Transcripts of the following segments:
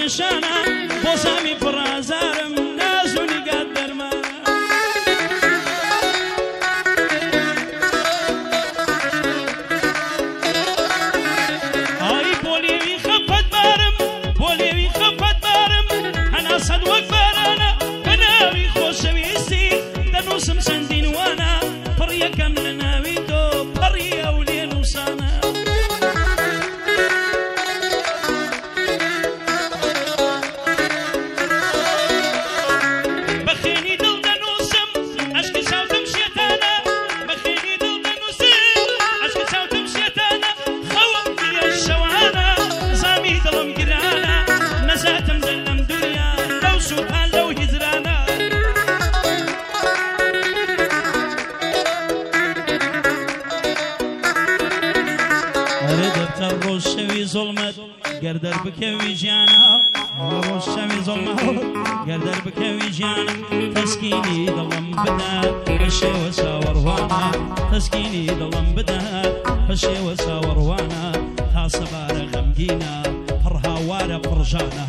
پێشانە بۆ زامی پڕازارم ناز و نیگات دەرمانە ئای بۆ لێوی خەفەت بارم بۆ لێوی خەفەت بارم هەنا سەد وەک بارانە بە ناوی خۆشەویستی دەنووسم چەندین وانە پڕ یەکەم لە ناوی تۆ پەڕی ئەو لێ نووسانە ڕۆژشەوی زۆڵمەت گەردەر بکەوی ژیانە ڕۆژشەوی زۆڵمەت گەردەر بکەوی ژیانە تەسکینی دڵم بدات بە شێوە چاوەڕوانە تەسکینی دڵم بدات بە شێوە چاوەڕوانە تا سەبارە غەمگینە پڕ هاوارە پڕژانە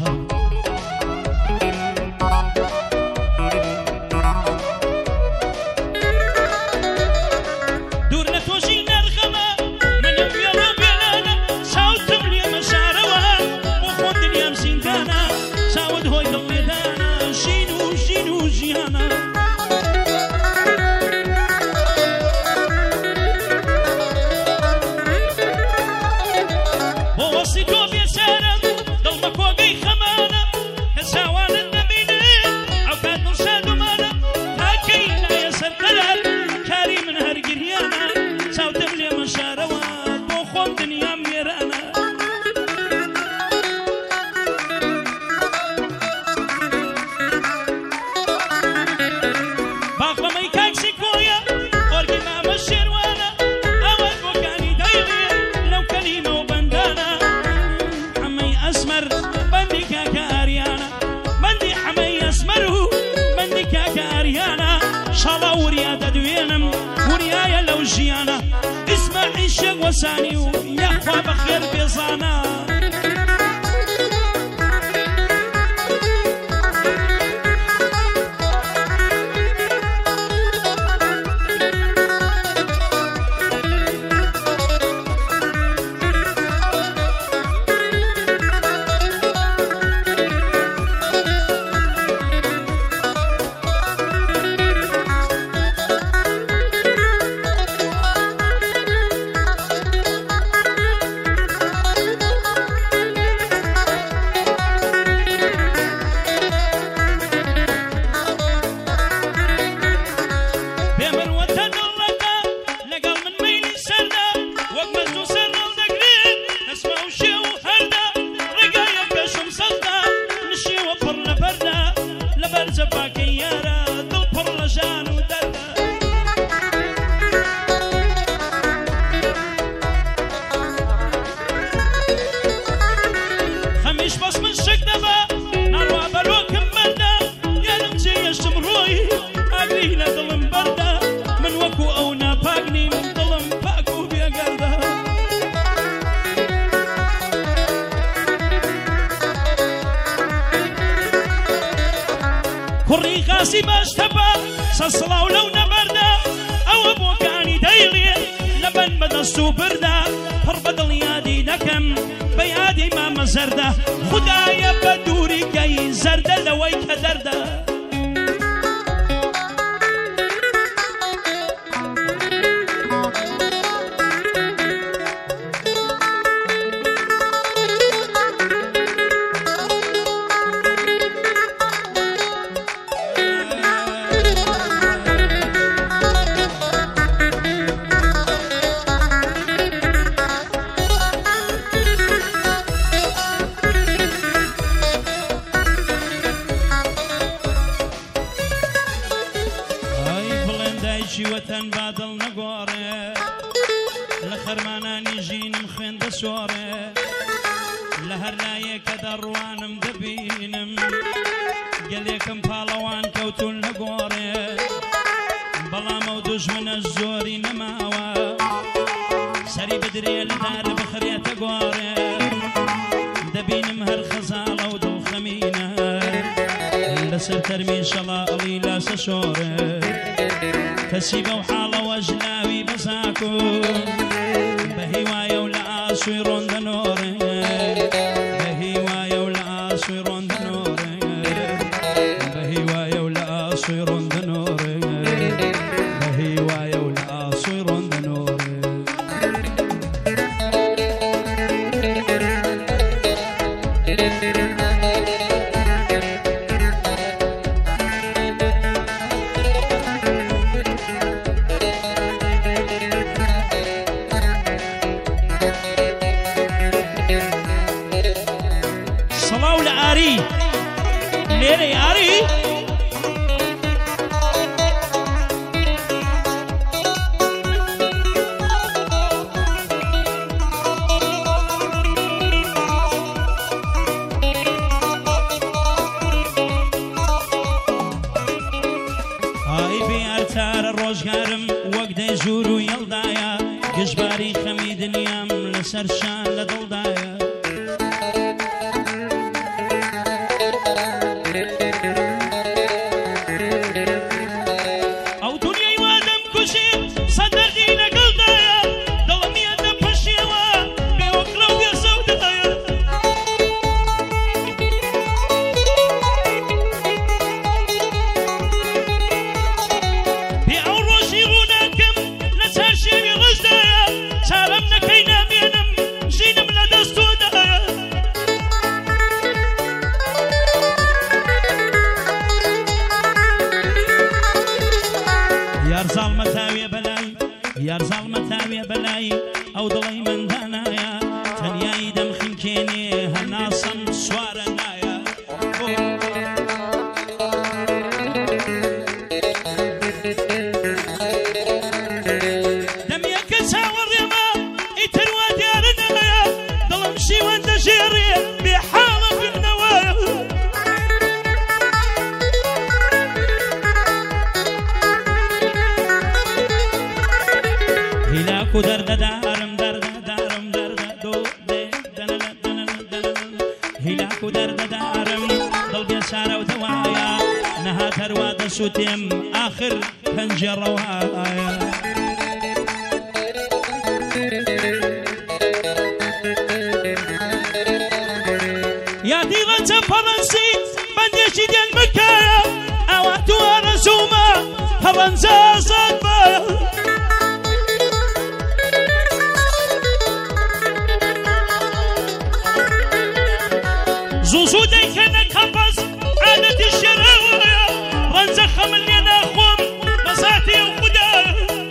اسمعي شق وساني ويا اخوة بخير بيصانا كوري خاسي باش تبا سصلاو لو نبردا او بوكاني دايلي لبن بدستو بردا فربدل يادي دكم بيادي ما مزردا خدايا بدوري كي زردا لويك دردا وطن بادل نگواره لخرمانانی جینم خوێندە سۆڕێ لە هەر لایەکە دەڕوانم دەبینم گەلێکم پاڵەوان کەوتون نەگۆڕێ بەڵام ئەو دوژمنە زۆری نەماوە سەری بدرێ لە دارە بخرێتە گۆڕێ دەبینم هەر خەزاڵە و دڵخە لەسەر تەرمی شەڵاڵی لاسە شۆڕێ کەسی بەو حاڵەوە ژلاوی بەساکو بە هیوایە و لە ئاسوی ڕۆندەنۆڕێ بە هیوایە و لە ئاسوی ڕۆندەنۆڕێ بە هیوایە و لە ئاسوی ڕۆندەنۆڕێ بە هیوایە و لە ئاسوی ڕۆندەنۆڕێ سەڵاو لە ئاری لێرەی ئاری ئارتارە ڕۆژگارم وەک دەی ژوور و یەڵدایە گشتباری خەمی دنیام لەسەر شان لە دڵدایە ئەو دنیای وادەم کوشی سەدەردی لەگەڵدایە دڵمیەتە پەشیەوە بێوەکڵە و بێسەودایە بێ ئەو ڕۆژی ڕووناکەم لە چار شێوی ڕژدایە چارەم نەکەی نامێنم ژینم لە دەست تۆدایە یارزاڵمە تاوێ بەلای یارزاڵمە تاوێ بەلای ئەو دڵی مندانایە تەنیایی دەمخینکێنێ هەناسم سوارە نایە دەمیەکە چاوەڕێمە ئیتر وا دیارە نایە دڵم شیوەن دەژێڕێ بێ حاڵە بنەوەیە هیلاک و دەردەدارم دەردەدارم دەردەدۆ هیلاک و دەردەدارم دڵ بێسارە و دەوایە نەهات هەروە دەسووتێم ئاخر پەنجەڕەوایە یادی ڕەنجە پەڕەنسی بەندێکی دێن بکایە ئەوە دووارە زوومە پەڕەنجە ئازاد بایە زوو دەیکەنە کەپەس عادەتی شێراوەیە ڕەنجە خەمن لێ ناخۆم بەزاتی ئەو خودایە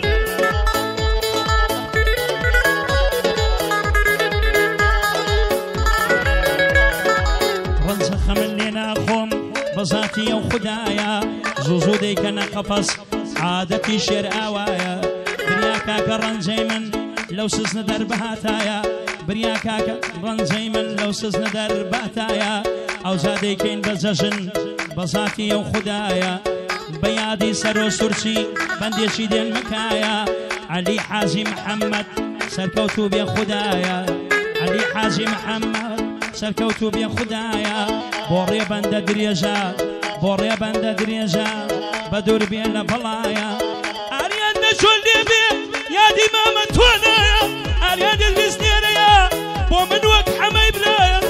ڕەنجە خەمن لێ ناخۆم بەزاتی ئەو خودایە زوو دەیکەنە کەپەس عادەتی شێراوایە بریا کاکە ڕەنجەی من لەو سزنە دەربەهاتایە بریا کاکە ڕەنجەی من لەو سزنە دەرباتایە ئەو زادەیکەین بە جەژن بەزاتی ئەو خودایە بە یادی سەر و سورچی بەندێکی دێن مکایە عەلی حاجی محەممەد سەرکەوتو بێ خودایە عەلی حاجی محەممەد سەرکەوتو بێ خودایە بۆ ڕێ بەندە درێژە بۆ ڕێ بەندە درێژە بە دوور بێ لە بەڵایە ئاریان نەچۆن لێ بێ یادی مامە تۆنایە ئاریان دەست نێرەیە بۆ من وەک حەمەی برایە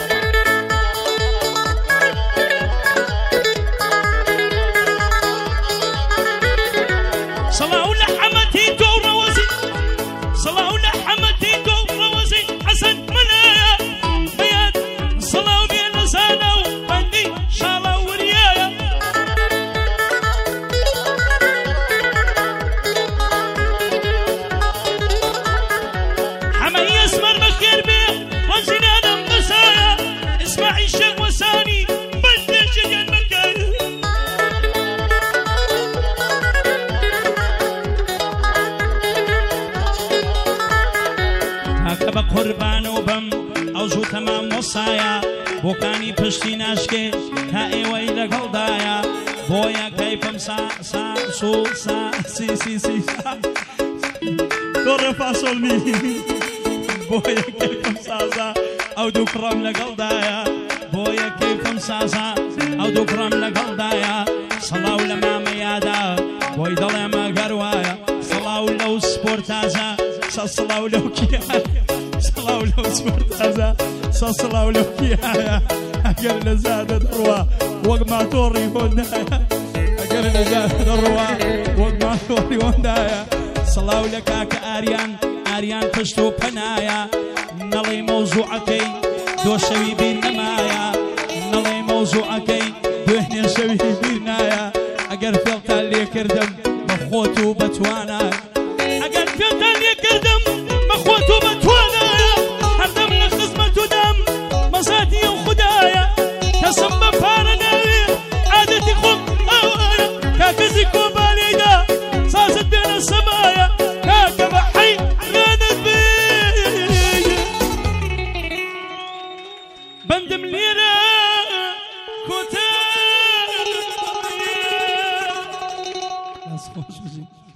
سەڵاو لە حەمەتی تۆ و ڕەوەزی سەڵاو لە حەمەتی تۆ و ڕەوەزی حەسەن منایە بەیان سەڵاو بێ لە زانە و بەندی شاڵە وریایە حەمەی ئەسمەر بەخێر بێ وەزینانم بەسایە ئیسماعیل شێخ وەسانی بەندێکی دێن مەکایە کاکە بە قوربانە و بەم ئەو زوو تەمام وەسایە بۆکانی پشتی ناشکێ تا ئێوەی لەگەڵدایە بۆیە کەیفم سا سو سا سی دۆ ڕێ فاسۆڵمی بۆیە کەیفم سازە ئەو دوو پڕەم لەگەڵدایە بۆیە کەیفم سازە ئەو دوو کوڕم لەگەڵدایە سەڵاو لە مامەیادا بۆی دەڵێمە گەروایە سەڵاو لەو سپۆرتازە سەڵاو لەو کیایە سەڵاو لەو سپۆرتازە سەڵاو لەو کیایە ئەگەر لە زادە دەڕوا وەک ماتۆڕی هۆندایە ئەگەر لە زادە دەڕوا وەک ماتۆڕی هۆندایە سەڵاو لە کاکە ئاریان پشت و پەنایە نەڵێ مەوزوعەکەی دۆشەوی بیر نەمایە نەڵێ مەوزوعەکەی دوێنێ شەوی بیر نایە ئەگەر فێڵتان لێ کردم بە خۆت و بەتوانە ئەگەر فێڵتان لێ کردم بە خۆت و بەتوانایە هەردەم لە خزمەت و دەم مەزاتی ئەو خودایە کەسم بە پارە ناوێ عادەتی خۆم ئەوانە کاکەزی کۆبانێدا سازت بێنە سەمایە کاکە بە حەی غانت بێ بەندم لێرە کۆتا